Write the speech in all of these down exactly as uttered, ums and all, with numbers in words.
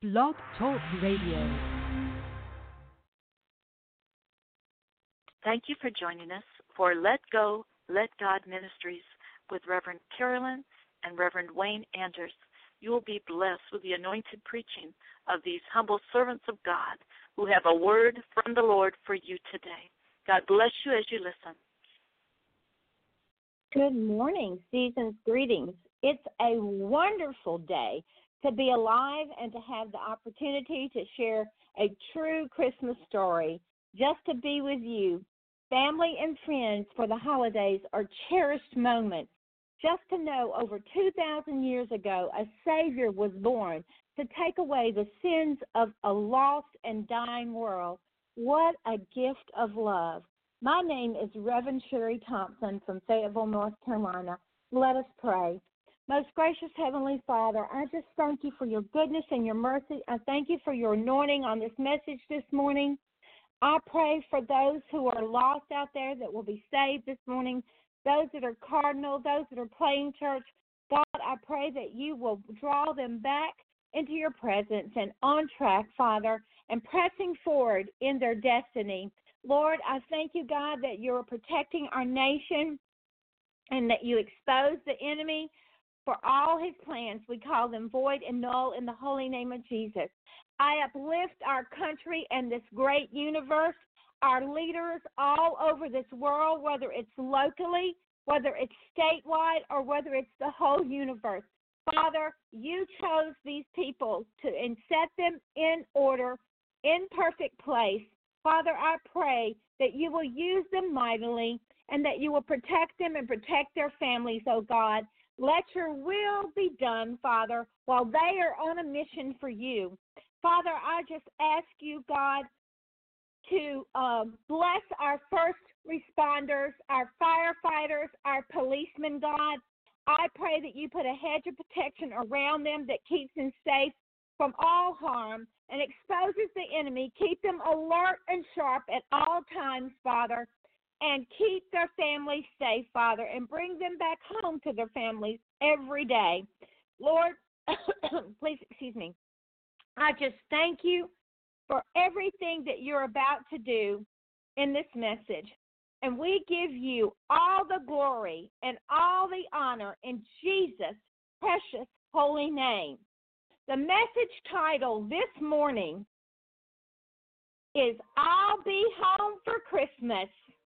Blog Talk Radio. Thank you for joining us for Let Go, Let God Ministries with Reverend Carolyn and Reverend Wayne Anders. You will be blessed with the anointed preaching of these humble servants of God who have a word from the Lord for you today. God bless you as you listen. Good morning, season's greetings. It's a wonderful day to be alive and to have the opportunity to share a true Christmas story, just to be with you. Family and friends for the holidays are cherished moments. Just to know over two thousand years ago, a Savior was born to take away the sins of a lost and dying world. What a gift of love. My name is Reverend Sherry Thompson from Fayetteville, North Carolina. Let us pray. Most gracious Heavenly Father, I just thank you for your goodness and your mercy. I thank you for your anointing on this message this morning. I pray for those who are lost out there that will be saved this morning, those that are cardinal, those that are playing church. God, I pray that you will draw them back into your presence and on track, Father, and pressing forward in their destiny. Lord, I thank you, God, that you're protecting our nation and that you expose the enemy for all his plans. We call them void and null in the holy name of Jesus. I uplift our country and this great universe, our leaders all over this world, whether it's locally, whether it's statewide, or whether it's the whole universe. Father, you chose these people to and set them in order, in perfect place. Father, I pray that you will use them mightily and that you will protect them and protect their families, oh God. Let your will be done, Father, while they are on a mission for you. Father, I just ask you, God, to um, bless our first responders, our firefighters, our policemen, God. I pray that you put a hedge of protection around them that keeps them safe from all harm and exposes the enemy. Keep them alert and sharp at all times, Father, and keep their families safe, Father, and bring them back home to their families every day. Lord, please excuse me. I just thank you for everything that you're about to do in this message. And we give you all the glory and all the honor in Jesus' precious holy name. The message title this morning is I'll Be Home for Christmas.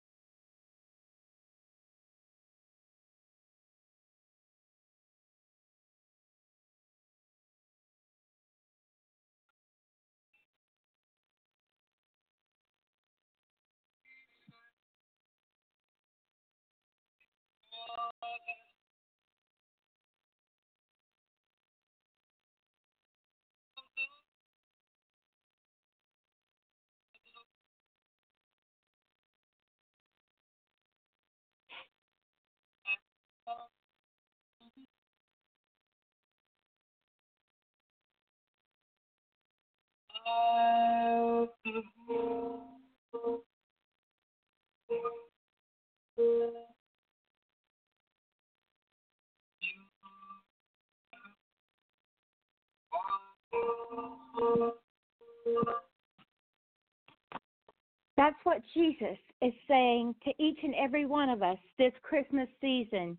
That's what Jesus is saying to each and every one of us this Christmas season.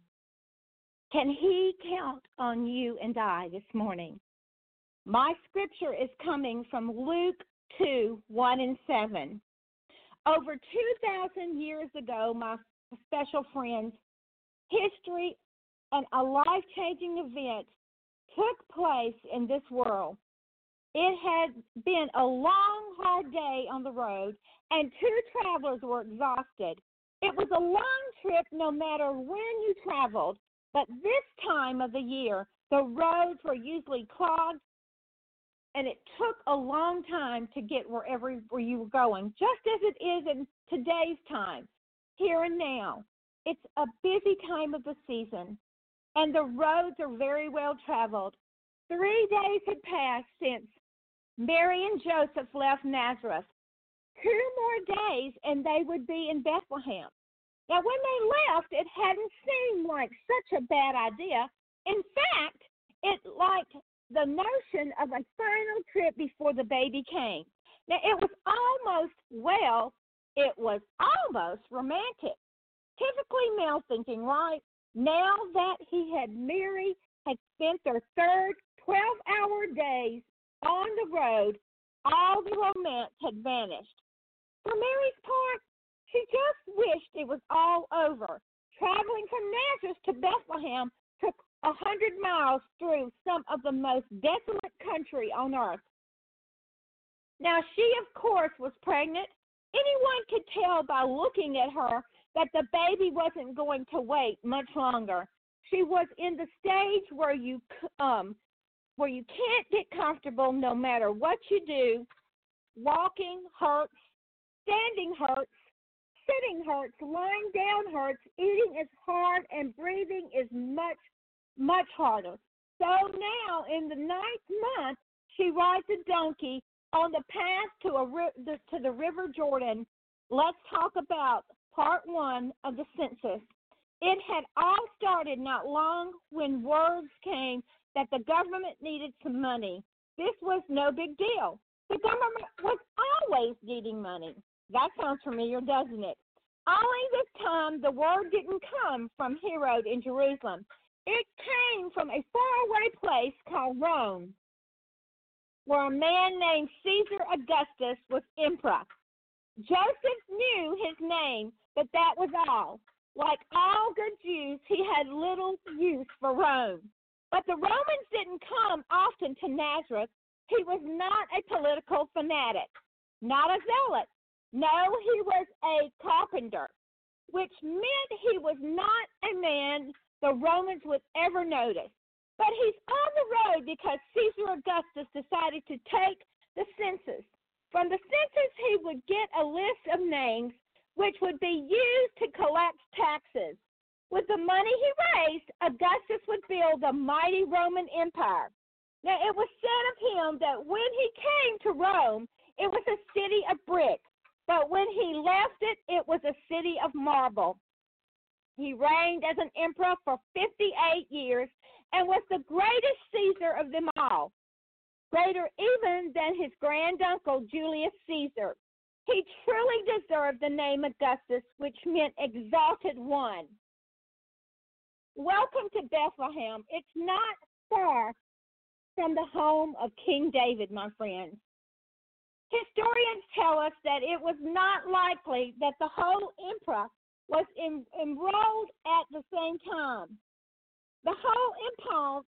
Can he count on you and I this morning? My scripture is coming from Luke two, one and seven. Over two thousand years ago, my special friends, history and a life-changing event took place in this world. It had been a long, hard day on the road, and two travelers were exhausted. It was a long trip no matter when you traveled, but this time of the year, the roads were usually clogged, and it took a long time to get wherever where you were going, just as it is in today's time, here and now. It's a busy time of the season, and the roads are very well traveled. Three days had passed since Mary and Joseph left Nazareth. Two more days, and they would be in Bethlehem. Now, when they left, it hadn't seemed like such a bad idea. In fact, it like the notion of a final trip before the baby came. Now, it was almost, well, it was almost romantic. Typically male thinking, right? Now that he had Mary had spent their third twelve-hour days on the road, all the romance had vanished. For Mary's part, she just wished it was all over. Traveling from Nazareth to Bethlehem took a hundred miles through some of the most desolate country on earth. Now, she, of course, was pregnant. Anyone could tell by looking at her that the baby wasn't going to wait much longer. She was in the stage where you um where you can't get comfortable no matter what you do. Walking hurts, standing hurts, sitting hurts, lying down hurts, eating is hard, and breathing is much, much harder. So now, in the ninth month, she rides a donkey on the path to a to the River Jordan. Let's talk about part one of the census. It had all started not long when words came that the government needed some money. This was no big deal. The government was always needing money. That sounds familiar, doesn't it? Only this time the word didn't come from Herod in Jerusalem. It came from a faraway place called Rome, where a man named Caesar Augustus was emperor. Joseph knew his name, but that was all. Like all good Jews, he had little use for Rome. But the Romans didn't come often to Nazareth. He was not a political fanatic, not a zealot. No, he was a carpenter, which meant he was not a man the Romans would ever notice. But he's on the road because Caesar Augustus decided to take the census. From the census, he would get a list of names which would be used to collect taxes. With the money he raised, Augustus would build the mighty Roman Empire. Now, it was said of him that when he came to Rome, it was a city of brick, but when he left it, it was a city of marble. He reigned as an emperor for fifty-eight years and was the greatest Caesar of them all, greater even than his granduncle Julius Caesar. He truly deserved the name Augustus, which meant exalted one. Welcome to Bethlehem. It's not far from the home of King David, my friends. Historians tell us that it was not likely that the whole emperor was in, enrolled at the same time. The whole empire,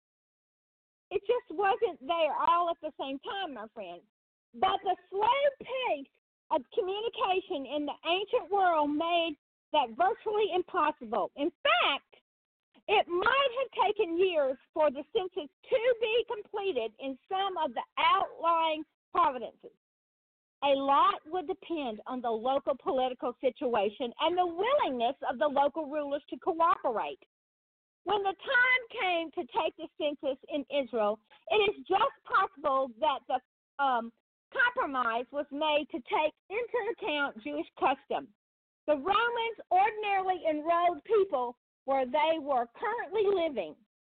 it just wasn't there all at the same time, my friends. But the slow pace of communication in the ancient world made that virtually impossible. In fact, it might have taken years for the census to be completed in some of the outlying provinces. A lot would depend on the local political situation and the willingness of the local rulers to cooperate. When the time came to take the census in Israel, it is just possible that the um, compromise was made to take into account Jewish custom. The Romans ordinarily enrolled people where they were currently living,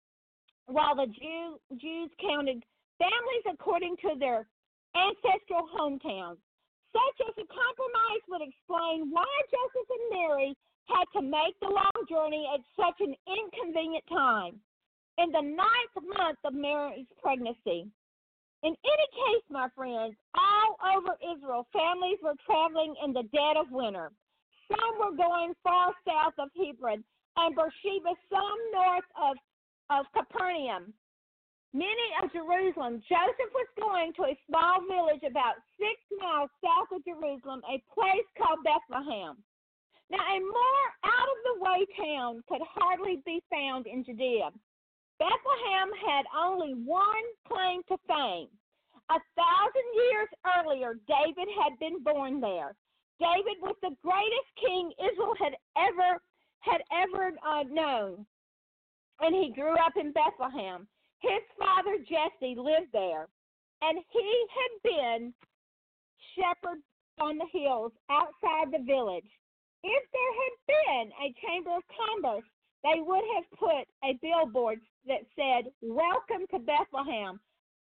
while the Jew, Jews counted families according to their ancestral hometowns. Such as a compromise would explain why Joseph and Mary had to make the long journey at such an inconvenient time, in the ninth month of Mary's pregnancy. In any case, my friends, all over Israel, families were traveling in the dead of winter. Some were going far south of Hebron and Beersheba, some north of, of Capernaum, many of Jerusalem. Joseph was going to a small village about six miles south of Jerusalem, a place called Bethlehem. Now, a more out-of-the-way town could hardly be found in Judea. Bethlehem had only one claim to fame. A thousand years earlier, David had been born there. David was the greatest king Israel had ever had ever uh, known, and he grew up in Bethlehem. His father, Jesse, lived there, and he had been shepherd on the hills outside the village. If there had been a chamber of commerce, they would have put a billboard that said, "Welcome to Bethlehem,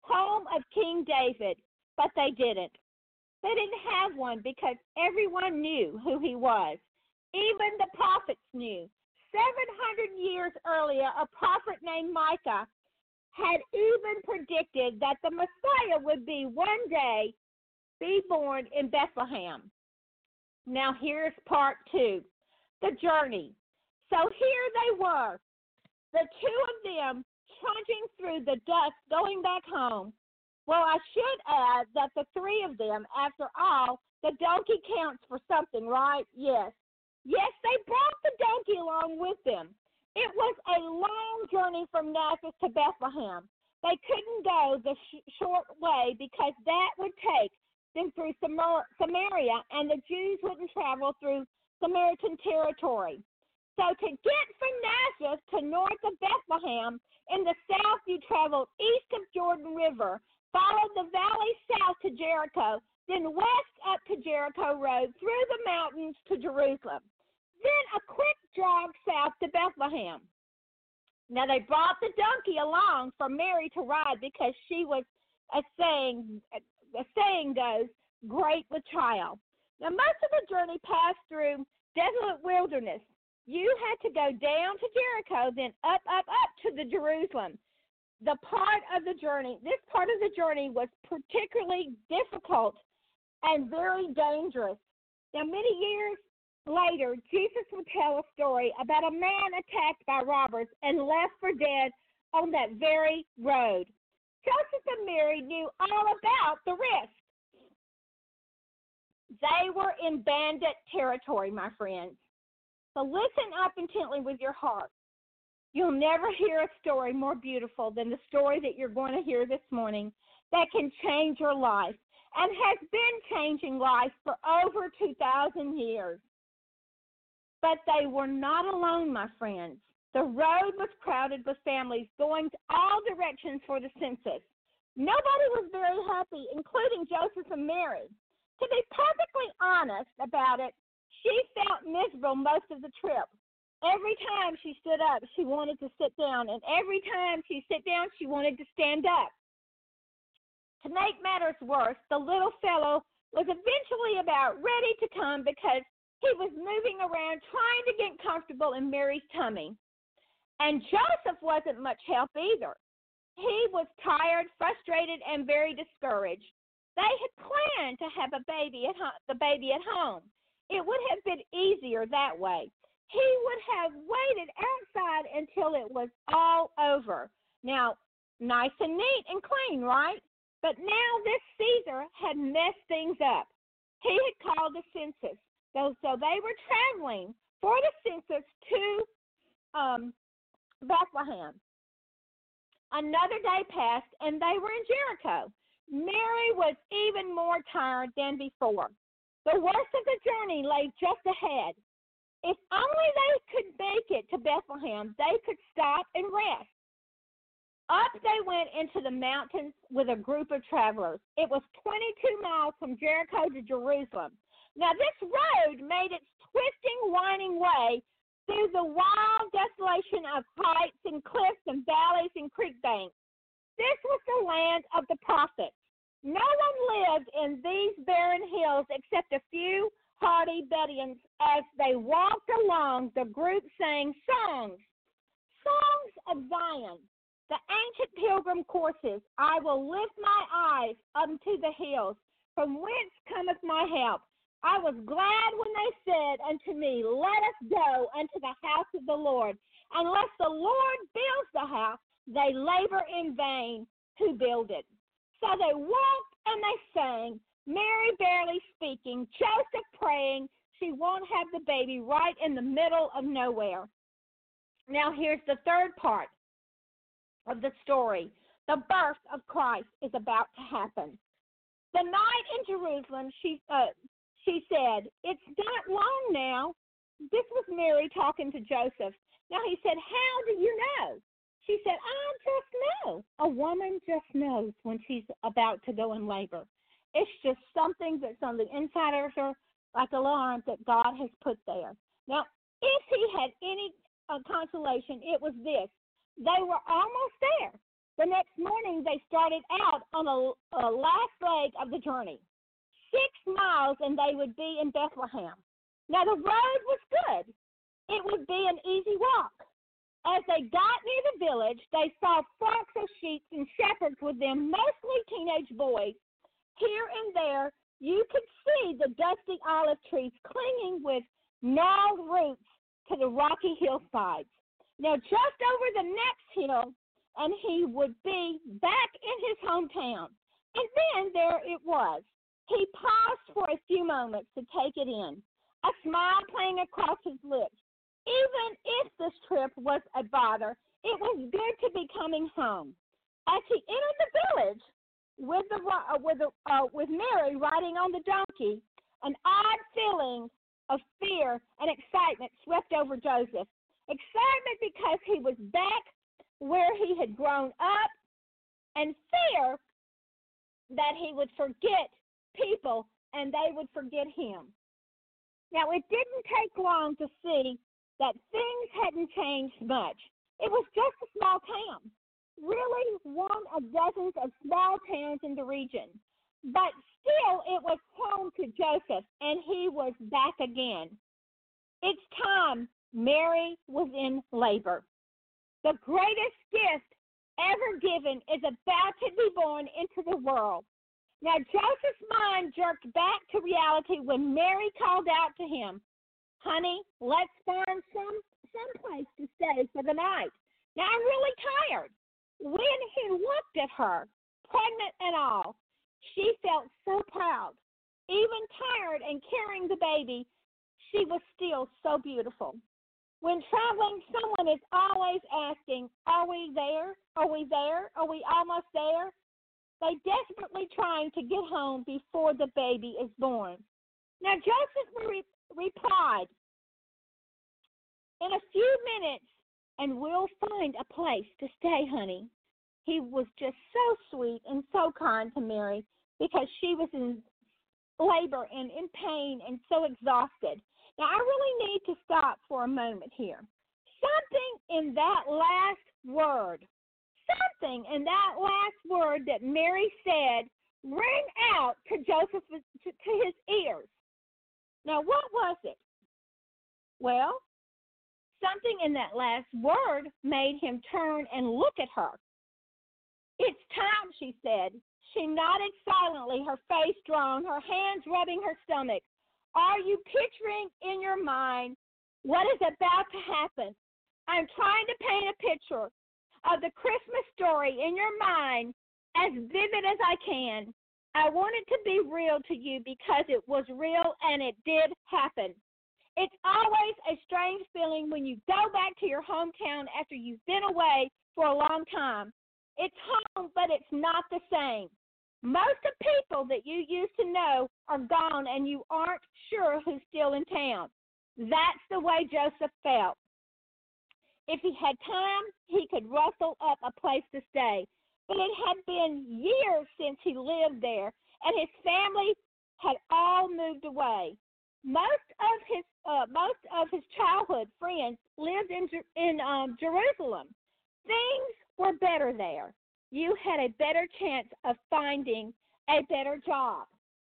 home of King David, but they didn't. They didn't have one because everyone knew who he was. Even the prophets knew. seven hundred years earlier, a prophet named Micah had even predicted that the Messiah would be one day be born in Bethlehem. Now here's part two, the journey. So here they were, the two of them trudging through the dust going back home. Well, I should add that the three of them, after all, the donkey counts for something, right? Yes. Yes, they brought the donkey along with them. It was a long journey from Nazareth to Bethlehem. They couldn't go the sh- short way because that would take them through Samar- Samaria, and the Jews wouldn't travel through Samaritan territory. So to get from Nazareth to north of Bethlehem, in the south you traveled east of Jordan River, followed the valley south to Jericho, then west up to Jericho Road, through the mountains to Jerusalem. Then a quick jog south to Bethlehem. Now they brought the donkey along for Mary to ride because she was, a saying, a saying goes, great with child. Now most of the journey passed through desolate wilderness. You had to go down to Jericho, then up, up, up to the Jerusalem. The part of the journey, this part of the journey was particularly difficult and very dangerous. Now, many years later, Jesus would tell a story about a man attacked by robbers and left for dead on that very road. Joseph and Mary knew all about the risk. They were in bandit territory, my friends. So listen up intently with your heart. You'll never hear a story more beautiful than the story that you're going to hear this morning that can change your life and has been changing life for over two thousand years. But they were not alone, my friends. The road was crowded with families going to all directions for the census. Nobody was very happy, including Joseph and Mary. To be perfectly honest about it, she felt miserable most of the trip. Every time she stood up, she wanted to sit down, and every time she sat down, she wanted to stand up. To make matters worse, the little fellow was eventually about ready to come because he was moving around trying to get comfortable in Mary's tummy. And Joseph wasn't much help either. He was tired, frustrated, and very discouraged. They had planned to have a baby at ho- the baby at home. It would have been easier that way. He would have waited outside until it was all over. Now, nice and neat and clean, right? But now this Caesar had messed things up. He had called the census. So, so they were traveling for the census to um, Bethlehem. Another day passed, and they were in Jericho. Mary was even more tired than before. The worst of the journey lay just ahead. If only they could make it to Bethlehem, they could stop and rest. Up they went into the mountains with a group of travelers. It was twenty-two miles from Jericho to Jerusalem. Now, this road made its twisting, winding way through the wild desolation of heights and cliffs and valleys and creek banks. This was the land of the prophets. No one lived in these barren hills except a few hardy Bedouins. As they walked along, the group sang songs, songs of Zion, the ancient pilgrim courses. I will lift my eyes unto the hills, from whence cometh my help. I was glad when they said unto me, let us go unto the house of the Lord. Unless the Lord builds the house, they labor in vain who build it. So they walked and they sang, Mary barely speaking, Joseph praying. She won't have the baby right in the middle of nowhere. Now here's the third part of the story. The birth of Christ is about to happen. The night in Jerusalem, she uh, she said, it's not long now. This was Mary talking to Joseph. Now he said, how do you know? She said, I just know. A woman just knows when she's about to go in labor. It's just something that's on the inside of her, like a alarm that God has put there. Now, if he had any uh, consolation, it was this. They were almost there. The next morning, they started out on a, a last leg of the journey. Six miles, and they would be in Bethlehem. Now, the road was good. It would be an easy walk. As they got near the village, they saw flocks of sheep and shepherds with them, mostly teenage boys. Here and there, you could see the dusty olive trees clinging with gnarled roots to the rocky hillsides. Now, just over the next hill, and he would be back in his hometown. And then there it was. He paused for a few moments to take it in, a smile playing across his lips. Even if this trip was a bother, it was good to be coming home. As he entered the village with the uh, with the, uh, with Mary riding on the donkey, an odd feeling of fear and excitement swept over Joseph. Excitement because he was back where he had grown up, and fear that he would forget people and they would forget him. Now, it didn't take long to see that things hadn't changed much. It was just a small town, really one of dozens of small towns in the region. But still, it was home to Joseph, and he was back again. It's time. Mary was in labor. The greatest gift ever given is about to be born into the world. Now, Joseph's mind jerked back to reality when Mary called out to him, "Honey, let's find some someplace to stay for the night. Now, I'm really tired." When he looked at her, pregnant and all, she felt so proud. Even tired and carrying the baby, she was still so beautiful. When traveling, someone is always asking, "Are we there? Are we there? Are we almost there?" They desperately trying to get home before the baby is born. Now, Joseph re- replied, "In a few minutes, and we'll find a place to stay, honey." He was just so sweet and so kind to Mary because she was in labor and in pain and so exhausted. Now, I really need to stop for a moment here. Something in that last word, something in that last word that Mary said rang out to Joseph, to, to his ears. Now, what was it? Well, something in that last word made him turn and look at her. "It's time," she said. She nodded silently, her face drawn, her hands rubbing her stomach. Are you picturing in your mind what is about to happen? I'm trying to paint a picture of the Christmas story in your mind as vivid as I can. I want it to be real to you because it was real and it did happen. It's always a strange feeling when you go back to your hometown after you've been away for a long time. It's home, but it's not the same. Most of the people that you used to know are gone, and you aren't sure who's still in town. That's the way Joseph felt. If he had time, he could rustle up a place to stay. But it had been years since he lived there, and his family had all moved away. Most of his uh, most of his childhood friends lived in in um, Jerusalem. Things were better there. You had a better chance of finding a better job.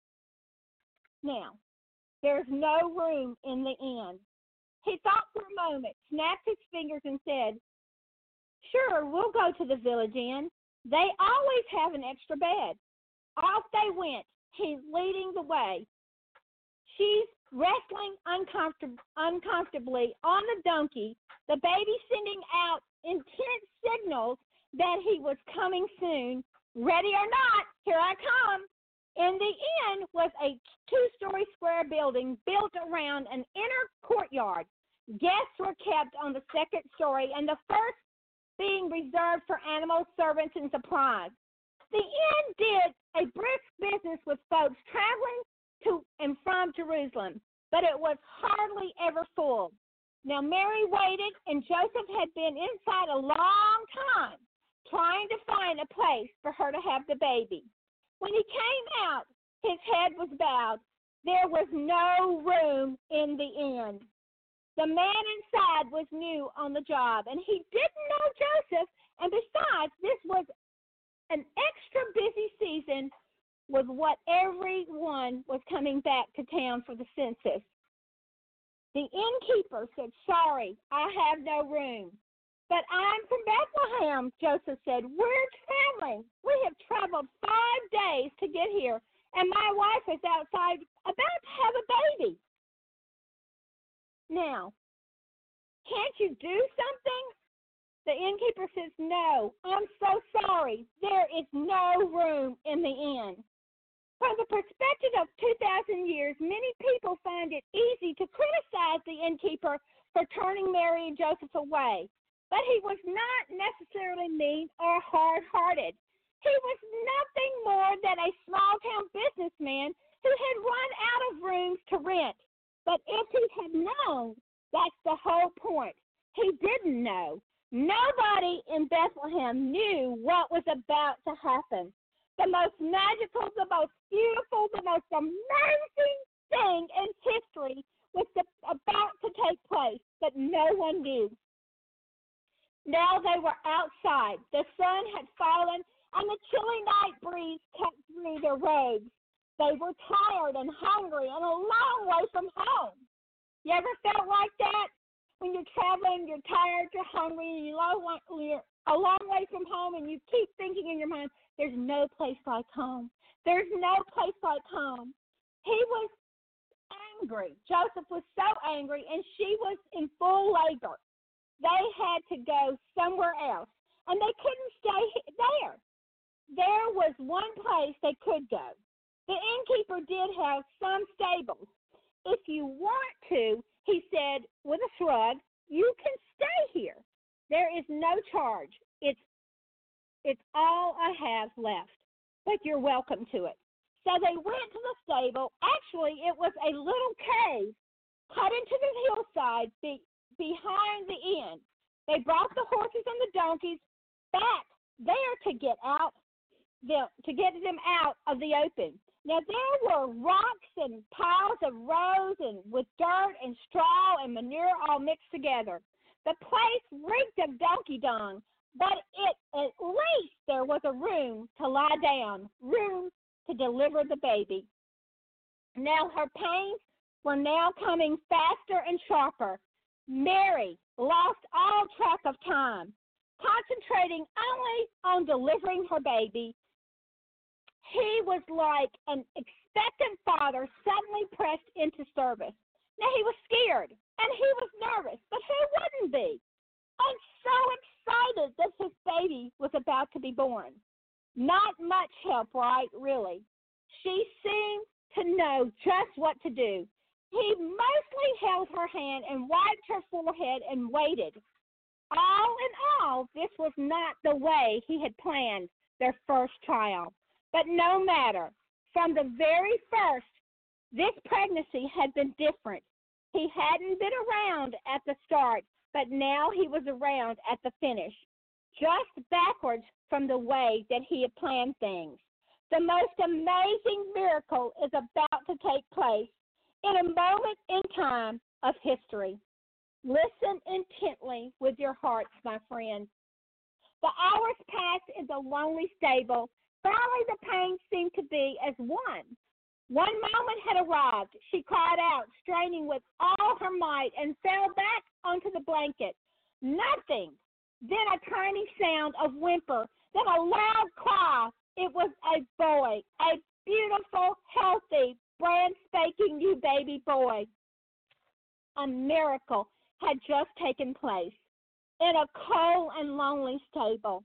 Now, there's no room in the inn. He thought for a moment, snapped his fingers, and said, "Sure, we'll go to the village inn. They always have an extra bed." Off they went, he leading the way. She's wrestling uncomfortab- uncomfortably on the donkey, the baby sending out intense signals that he was coming soon. Ready or not, here I come. In the inn was a two-story square building built around an inner courtyard. Guests were kept on the second story, and the first being reserved for animals, servants, and supplies. The inn did a brisk business with folks traveling to and from Jerusalem, but it was hardly ever full. Now, Mary waited, and Joseph had been inside a long time, trying to find a place for her to have the baby. When he came out, his head was bowed. There was no room in the inn. The man inside was new on the job, and he didn't know Joseph, and besides, this was an extra busy season was what everyone was coming back to town for the census. The innkeeper said, sorry, I have no room. But I'm from Bethlehem, Joseph said. We're traveling. We have traveled five days to get here, and my wife is outside about to have a baby. Now, can't you do something? The innkeeper says, no, I'm so sorry. There is no room in the inn. From the perspective of two thousand years, many people find it easy to criticize the innkeeper for turning Mary and Joseph away. But he was not necessarily mean or hard-hearted. He was nothing more than a small-town businessman who had run out of rooms to rent. But if he had known, that's the whole point. He didn't know. Nobody in Bethlehem knew what was about to happen. The most magical, the most beautiful, the most amazing thing in history was about to take place, but no one knew. Now they were outside. The sun had fallen, and the chilly night breeze cut through their robes. They were tired and hungry and a long way from home. You ever felt like that? When you're traveling, you're tired, you're hungry, and you're a long way from home, and you keep thinking in your mind, there's no place like home. There's no place like home. He was angry. Joseph was so angry, and she was in full labor. They had to go somewhere else, and they couldn't stay there. There was one place they could go. The innkeeper did have some stables. If you want to, he said with a shrug, you can stay here. There is no charge. It's it's all I have left, but you're welcome to it. So they went to the stable. Actually, it was a little cave cut into the hillside be, behind the inn. They brought the horses and the donkeys back there to get out, the, to get them out of the open. Now, there were rocks and piles of rows and with dirt and straw and manure all mixed together. The place reeked of donkey dung, but it, at least there was a room to lie down, room to deliver the baby. Now, her pains were now coming faster and sharper. Mary lost all track of time, concentrating only on delivering her baby. He was like an expectant father suddenly pressed into service. Now, he was scared, and he was nervous, but who wouldn't be? And so excited that his baby was about to be born. Not much help, right, really? She seemed to know just what to do. He mostly held her hand and wiped her forehead and waited. All in all, this was not the way he had planned their first child. But no matter, from the very first, this pregnancy had been different. He hadn't been around at the start, but now he was around at the finish, just backwards from the way that he had planned things. The most amazing miracle is about to take place in a moment in time of history. Listen intently with your hearts, my friends. The hours passed in the lonely stable. Finally, the pain seemed to be as one. One moment had arrived. She cried out, straining with all her might, and fell back onto the blanket. Nothing. Then a tiny sound of whimper. Then a loud cry. It was a boy, a beautiful, healthy, brand spanking new baby boy. A miracle had just taken place in a cold and lonely stable.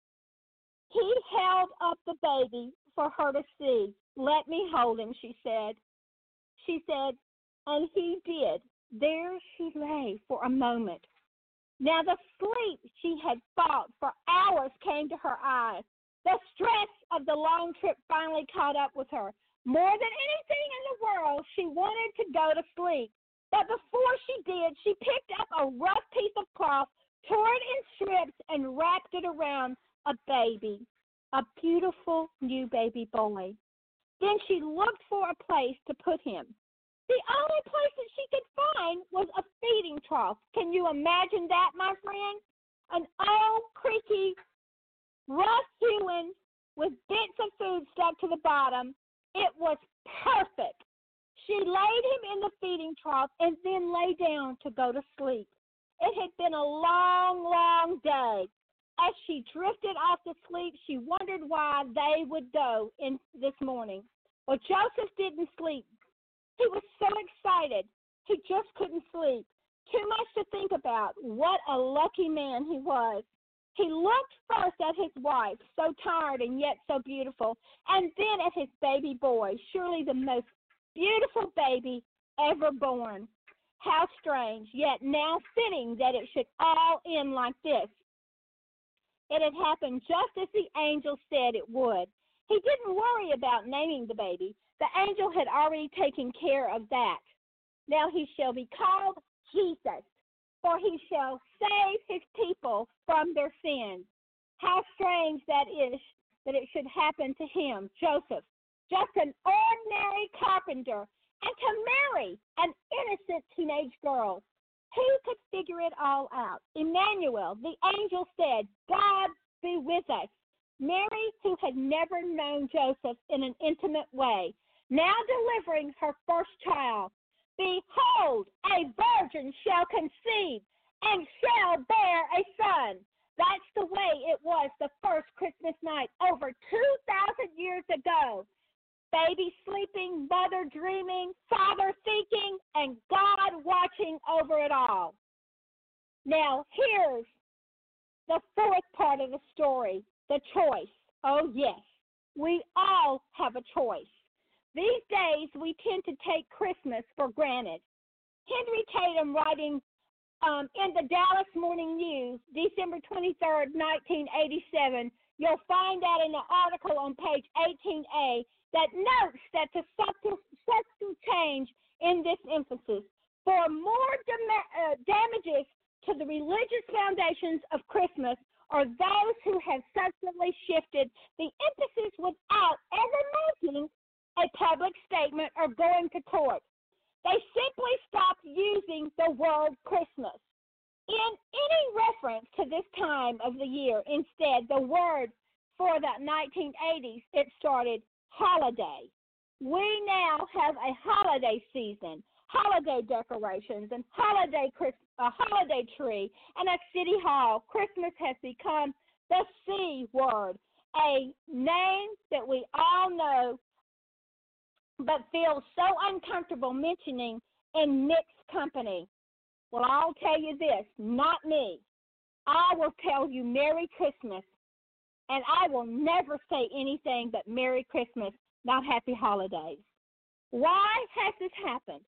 He held up the baby for her to see. Let me hold him, she said. She said, and he did. There she lay for a moment. Now the sleep she had fought for hours came to her eyes. The stress of the long trip finally caught up with her. More than anything in the world, she wanted to go to sleep. But before she did, she picked up a rough piece of cloth, tore it in strips, and wrapped it around a baby, a beautiful new baby boy. Then she looked for a place to put him. The only place that she could find was a feeding trough. Can you imagine that, my friend? An old, creaky, rough-hewn with bits of food stuck to the bottom. It was perfect. She laid him in the feeding trough and then lay down to go to sleep. It had been a long, long day. As she drifted off to sleep, she wondered why they would go in this morning. Well, Joseph didn't sleep. He was so excited. He just couldn't sleep. Too much to think about. What a lucky man he was. He looked first at his wife, so tired and yet so beautiful, and then at his baby boy, surely the most beautiful baby ever born. How strange, yet now fitting that it should all end like this. It had happened just as the angel said it would. He didn't worry about naming the baby. The angel had already taken care of that. Now he shall be called Jesus, for he shall save his people from their sins. How strange that is that it should happen to him, Joseph, just an ordinary carpenter, and to Mary, an innocent teenage girl. Who could figure it all out? Emmanuel, the angel said, God be with us. Mary, who had never known Joseph in an intimate way, now delivering her first child. Behold, a virgin shall conceive and shall bear a son. That's the way it was the first Christmas night over two thousand years ago. Baby sleeping, mother dreaming, father thinking, and God watching over it all. Now, here's the fourth part of the story, the choice. Oh, yes, we all have a choice. These days, we tend to take Christmas for granted. Henry Tatum, writing um, in the Dallas Morning News, December twenty-third, nineteen eighty-seven, you'll find out in the article on page eighteen A that notes that the subtle, subtle change in this emphasis for more dam- uh, damages to the religious foundations of Christmas are those who have subtly shifted the emphasis without ever making a public statement or going to court. They simply stopped using the word Christmas. In any reference to this time of the year, instead, the word for the nineteen eighties, it started holiday. We now have a holiday season, holiday decorations, and holiday a holiday tree, and a city hall. Christmas has become the C word, a name that we all know but feel so uncomfortable mentioning in mixed company. Well, I'll tell you this, not me. I will tell you Merry Christmas, and I will never say anything but Merry Christmas, not Happy Holidays. Why has this happened?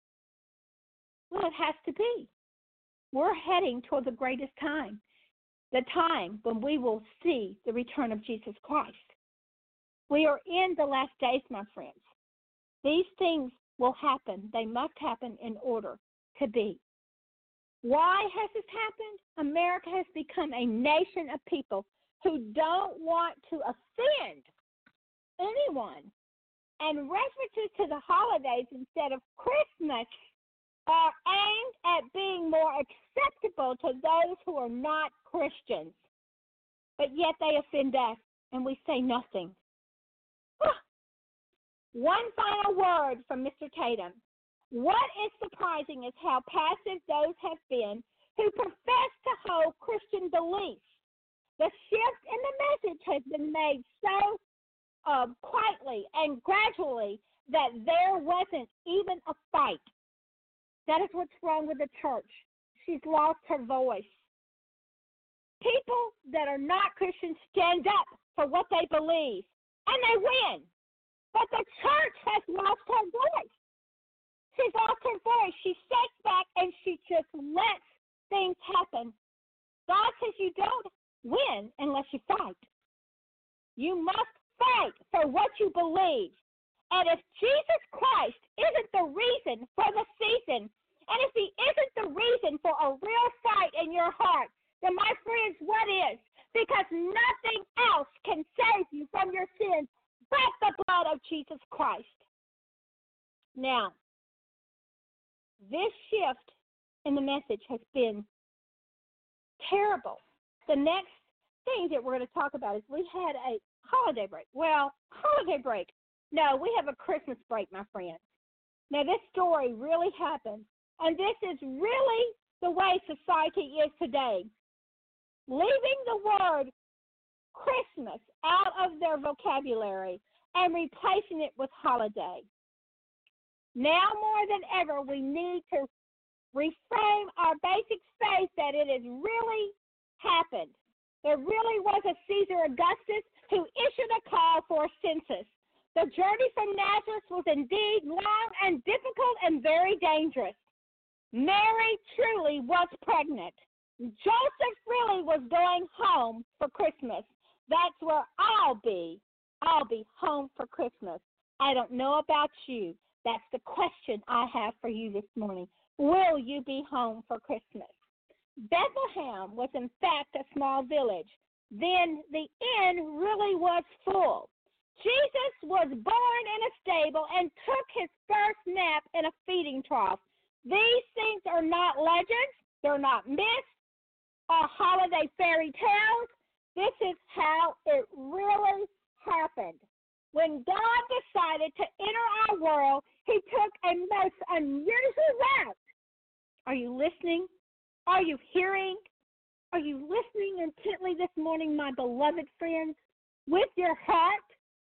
Well, it has to be. We're heading toward the greatest time, the time when we will see the return of Jesus Christ. We are in the last days, my friends. These things will happen. They must happen in order to be. Why has this happened? America has become a nation of people who don't want to offend anyone. And references to the holidays instead of Christmas are aimed at being more acceptable to those who are not Christians. But yet they offend us, and we say nothing. One final word from Mister Tatum. What is surprising is how passive those have been who profess to hold Christian beliefs. The shift in the message has been made so uh, quietly and gradually that there wasn't even a fight. That is what's wrong with the church. She's lost her voice. People that are not Christians stand up for what they believe, and they win. But the church has lost her voice. She's lost her voice. She sits back and she just lets things happen. God says you don't win unless you fight. You must fight for what you believe. And if Jesus Christ isn't the reason for the season, and if he isn't the reason for a real fight in your heart, then my friends, what is? Because nothing else can save you from your sins but the blood of Jesus Christ. Now, this shift in the message has been terrible. The next thing that we're going to talk about is we had a holiday break. Well, holiday break. No, we have a Christmas break, my friends. Now, this story really happened, and this is really the way society is today. Leaving the word Christmas out of their vocabulary and replacing it with holiday. Now more than ever, we need to reframe our basic faith that it has really happened. There really was a Caesar Augustus who issued a call for a census. The journey from Nazareth was indeed long and difficult and very dangerous. Mary truly was pregnant. Joseph really was going home for Christmas. That's where I'll be. I'll be home for Christmas. I don't know about you. That's the question I have for you this morning. Will you be home for Christmas? Bethlehem was in fact a small village. Then the inn really was full. Jesus was born in a stable and took his first nap in a feeding trough. These things are not legends. They're not myths or holiday fairy tales. This is how it really happened. When God decided to enter our world, he took a most unusual route. Are you listening? Are you hearing? Are you listening intently this morning, my beloved friends, with your heart?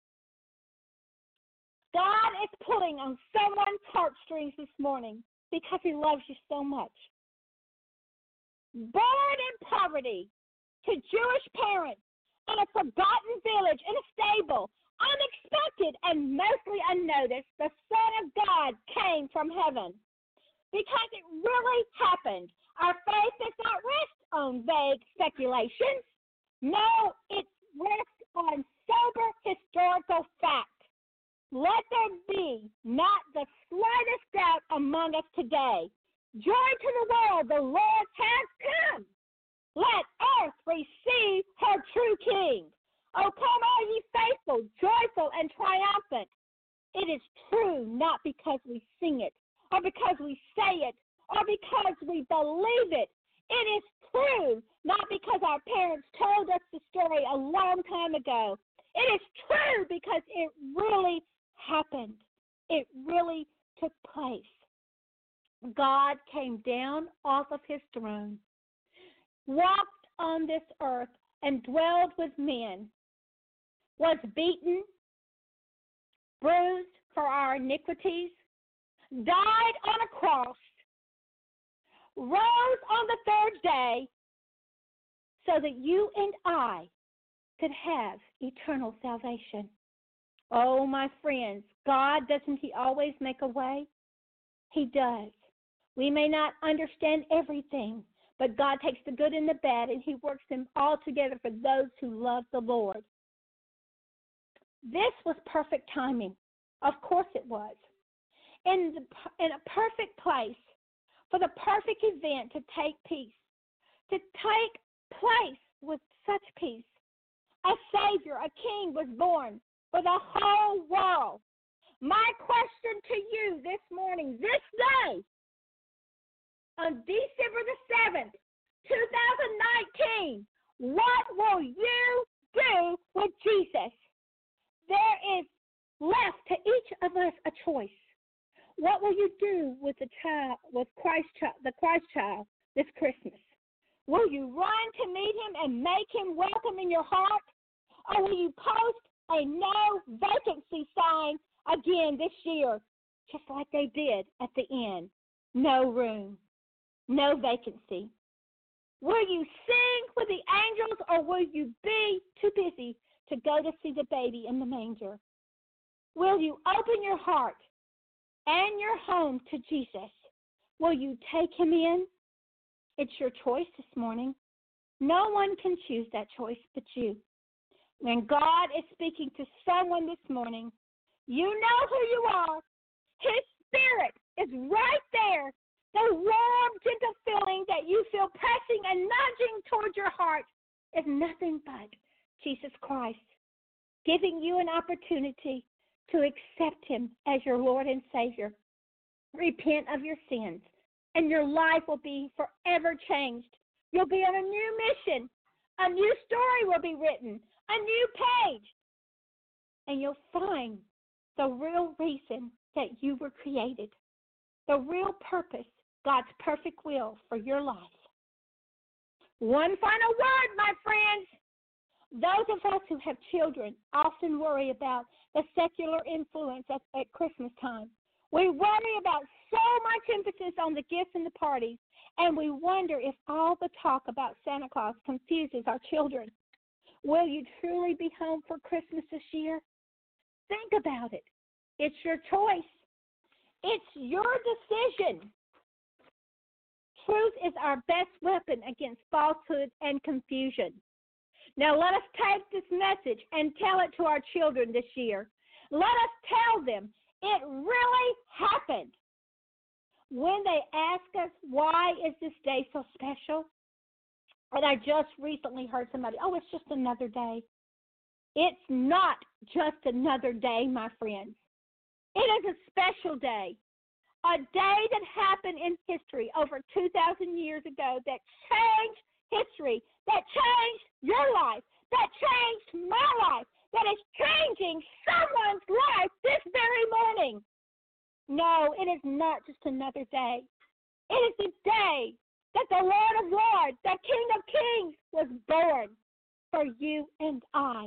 God is pulling on someone's heartstrings this morning because he loves you so much. Born in poverty to Jewish parents in a forgotten village in a stable, unexpected and mostly unnoticed, the Son of God came from heaven. Because it really happened. Our faith does not rest on vague speculations. No, it rests on sober historical fact. Let there be not the slightest doubt among us today. Joy to the world, the Lord has come. Let earth receive her true King. Oh, come all ye faithful, joyful, and triumphant. It is true not because we sing it, or because we say it, or because we believe it. It is true not because our parents told us the story a long time ago. It is true because it really happened. It really took place. God came down off of his throne, walked on this earth, and dwelled with men, was beaten, bruised for our iniquities, died on a cross, rose on the third day so that you and I could have eternal salvation. Oh, my friends, God, doesn't he always make a way? He does. We may not understand everything, but God takes the good and the bad, and he works them all together for those who love the Lord. This was perfect timing. Of course it was. In, the, in a perfect place for the perfect event to take peace, to take place with such peace. A Savior, a King was born for the whole world. My question to you this morning, this day, on December the seventh, two thousand nineteen, what will you do with Jesus? There is left to each of us a choice. What will you do with the child, with Christ, the Christ child this Christmas? Will you run to meet him and make him welcome in your heart? Or will you post a no vacancy sign again this year, just like they did at the end? No room, no vacancy. Will you sing with the angels, or will you be too busy to go to see the baby in the manger? Will you open your heart and your home to Jesus? Will you take him in? It's your choice this morning. No one can choose that choice but you. When God is speaking to someone this morning, you know who you are. His Spirit is right there. The warm, gentle feeling that you feel pressing and nudging towards your heart is nothing but Jesus Christ, giving you an opportunity to accept him as your Lord and Savior. Repent of your sins, and your life will be forever changed. You'll be on a new mission. A new story will be written, a new page. and you'll find the real reason that you were created, the real purpose, God's perfect will for your life. One final word, my friends. Those of us who have children often worry about the secular influence at, at Christmas time. We worry about so much emphasis on the gifts and the parties, and we wonder if all the talk about Santa Claus confuses our children. Will you truly be home for Christmas this year? Think about it. It's your choice. It's your decision. Truth is our best weapon against falsehood and confusion. Now let us take this message and tell it to our children this year. Let us tell them it really happened. When they ask us, why is this day so special? And I just recently heard somebody, oh, it's just another day. It's not just another day, my friends. It is a special day, a day that happened in history over two thousand years ago that changed history, that changed your life, that changed my life, that is changing someone's life this very morning. No, it is not just another day. It is the day that the Lord of Lords, the King of Kings, was born for you and I.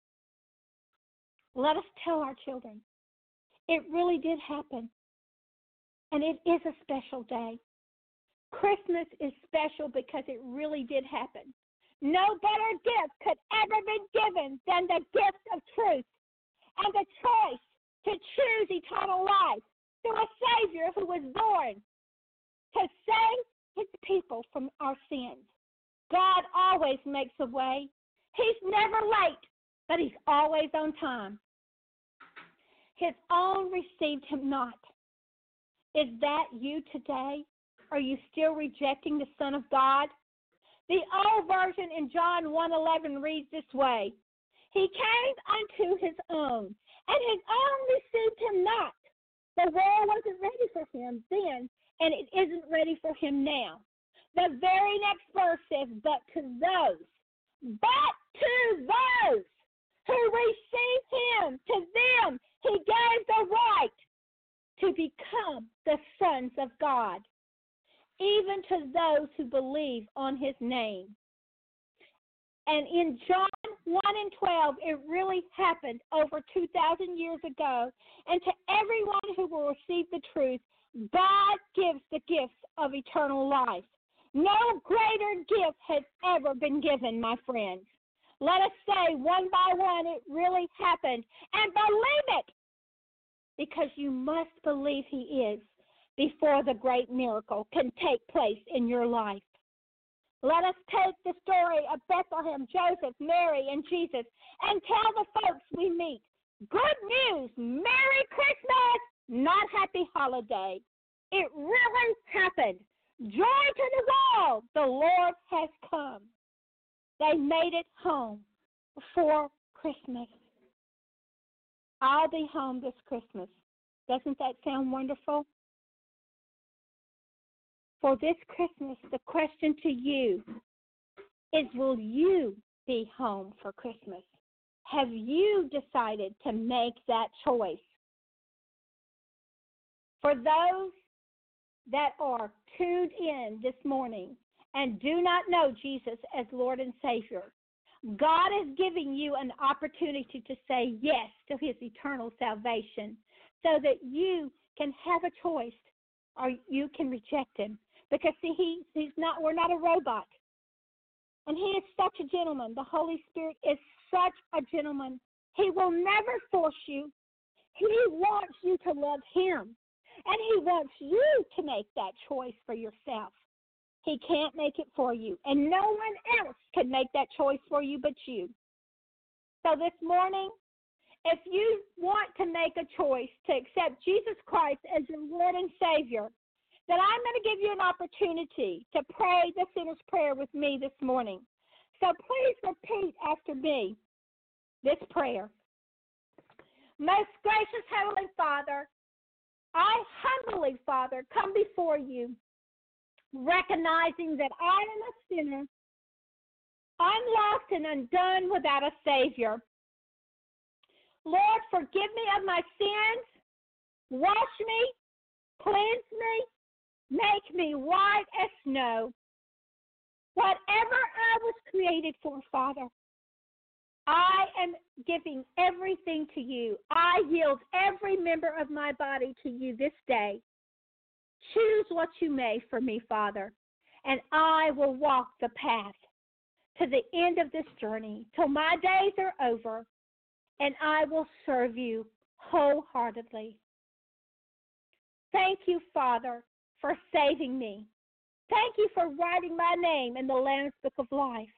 Let us tell our children, it really did happen, and it is a special day. Christmas is special because it really did happen. No better gift could ever be given than the gift of truth and the choice to choose eternal life through a Savior who was born to save his people from our sins. God always makes a way. He's never late, but he's always on time. His own received him not. Is that you today? Are you still rejecting the Son of God? The old version in John one eleven reads this way. He came unto his own, and his own received him not. The world wasn't ready for him then, and it isn't ready for him now. The very next verse says, but to those, but to those who receive him, to them he gave the right to become the sons of God, even to those who believe on his name. And in John one and twelve, it really happened over two thousand years ago. And to everyone who will receive the truth, God gives the gifts of eternal life. No greater gift has ever been given, my friends. Let us say one by one, it really happened. And believe it, because you must believe he is before the great miracle can take place in your life. Let us take the story of Bethlehem, Joseph, Mary, and Jesus, and tell the folks we meet, good news, Merry Christmas, not Happy Holiday. It really happened. Joy to the world, the Lord has come. They made it home before Christmas. I'll be home this Christmas. Doesn't that sound wonderful? For this Christmas, the question to you is, will you be home for Christmas? Have you decided to make that choice? For those that are tuned in this morning and do not know Jesus as Lord and Savior, God is giving you an opportunity to say yes to his eternal salvation so that you can have a choice or you can reject him. Because, see, he, he's not, we're not a robot. And he is such a gentleman. The Holy Spirit is such a gentleman. He will never force you. He wants you to love him. And he wants you to make that choice for yourself. He can't make it for you. And no one else can make that choice for you but you. So this morning, if you want to make a choice to accept Jesus Christ as your Lord and Savior, then I'm going to give you an opportunity to pray the sinner's prayer with me this morning. So please repeat after me this prayer. Most gracious Heavenly Father, I humbly, Father, come before you, recognizing that I am a sinner. I'm lost and undone without a Savior. Lord, forgive me of my sins. Wash me, cleanse me, make me white as snow. Whatever I was created for, Father, I am giving everything to you. I yield every member of my body to you this day. Choose what you may for me, Father, and I will walk the path to the end of this journey till my days are over, and I will serve you wholeheartedly. Thank you, Father, for saving me. Thank you for writing my name in the Lamb's Book of Life.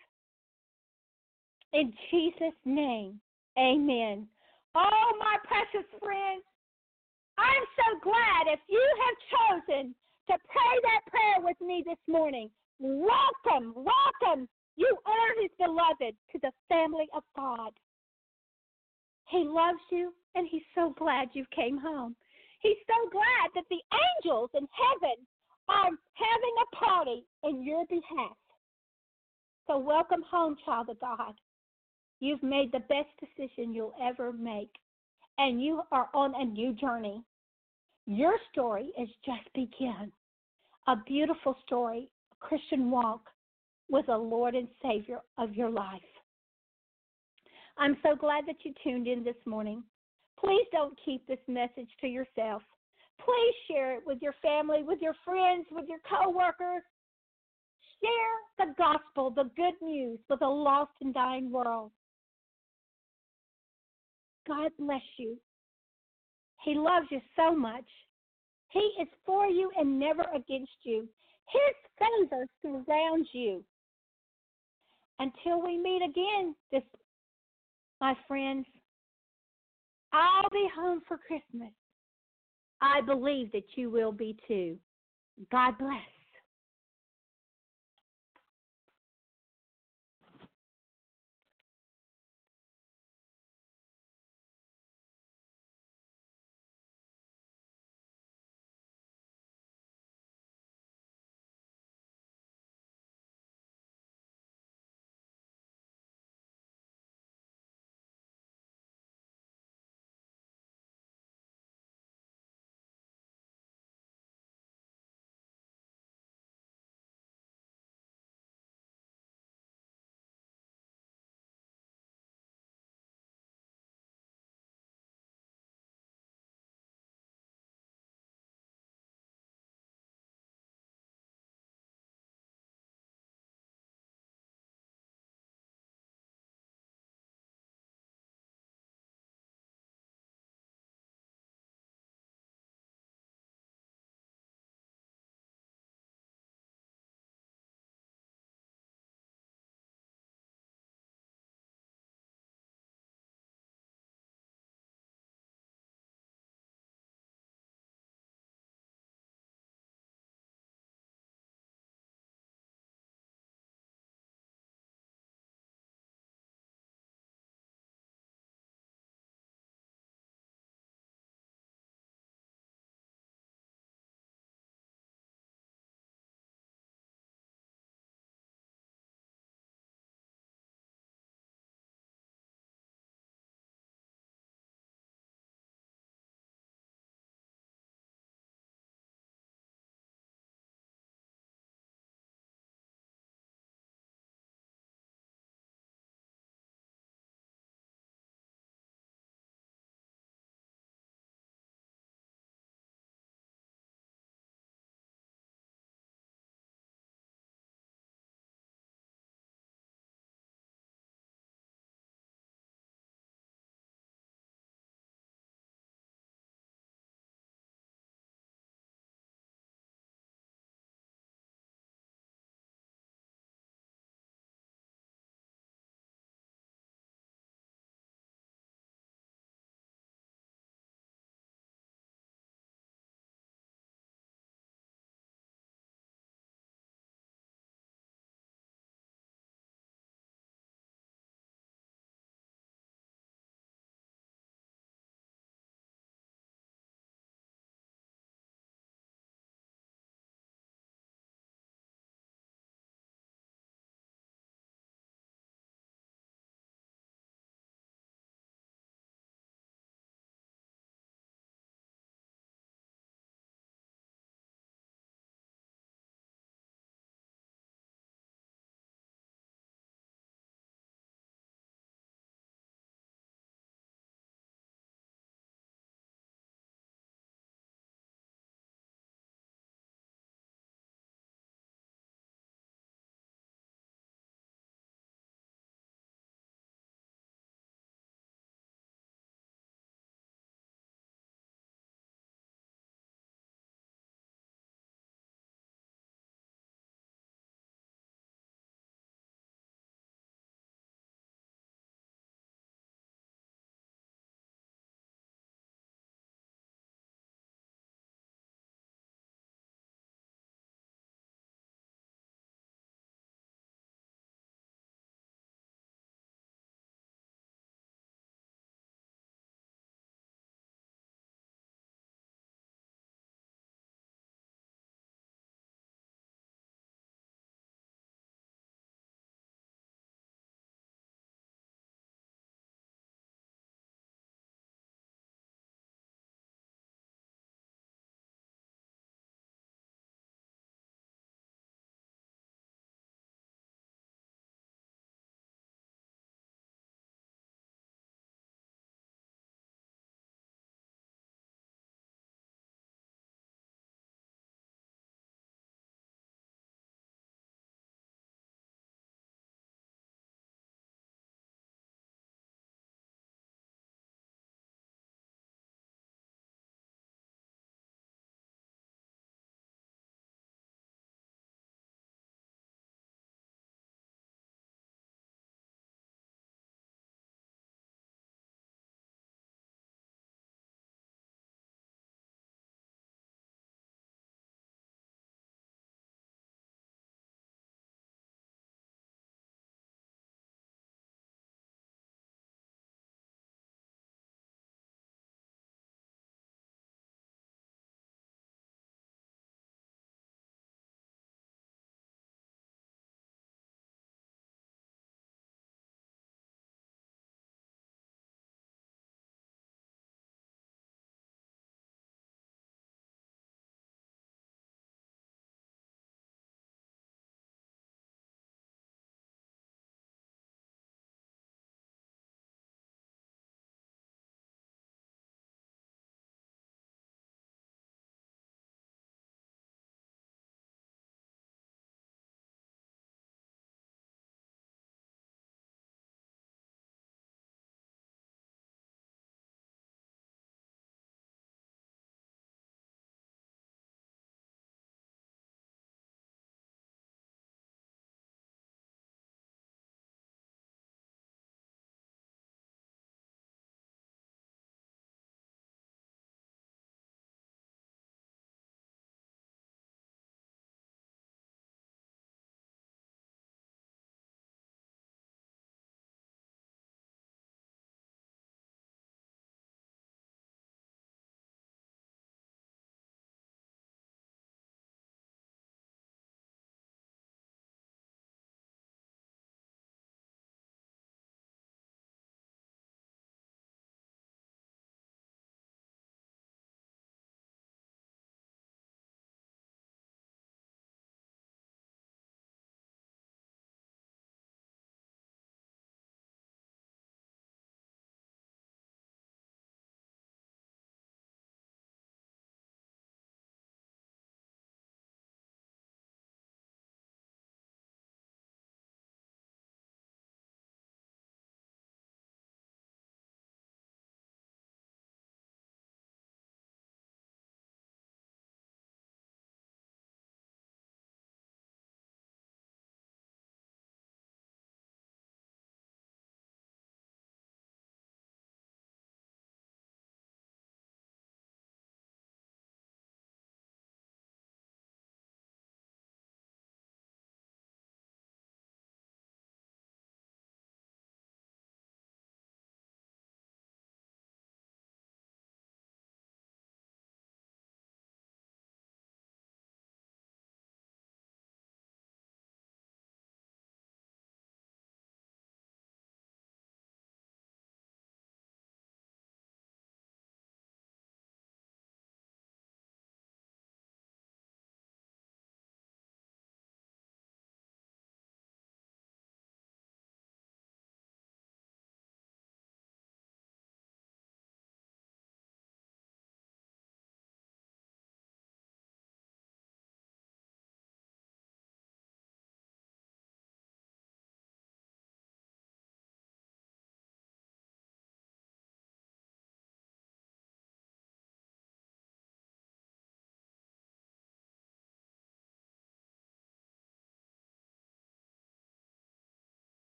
In Jesus' name, amen. Oh, my precious friends, I'm so glad if you have chosen to pray that prayer with me this morning. Welcome, welcome, you are his beloved, to the family of God. He loves you, and he's so glad you came home. He's so glad that the angels in heaven are having a party in your behalf. So welcome home, child of God. You've made the best decision you'll ever make, and you are on a new journey. Your story is just begun. A beautiful story, a Christian walk with the Lord and Savior of your life. I'm so glad that you tuned in this morning. Please don't keep this message to yourself. Please share it with your family, with your friends, with your coworkers. Share the gospel, the good news with a lost and dying world. God bless you. He loves you so much. He is for you and never against you. His favor surrounds you. Until we meet again, this, my friends, I'll be home for Christmas. I believe that you will be too. God bless.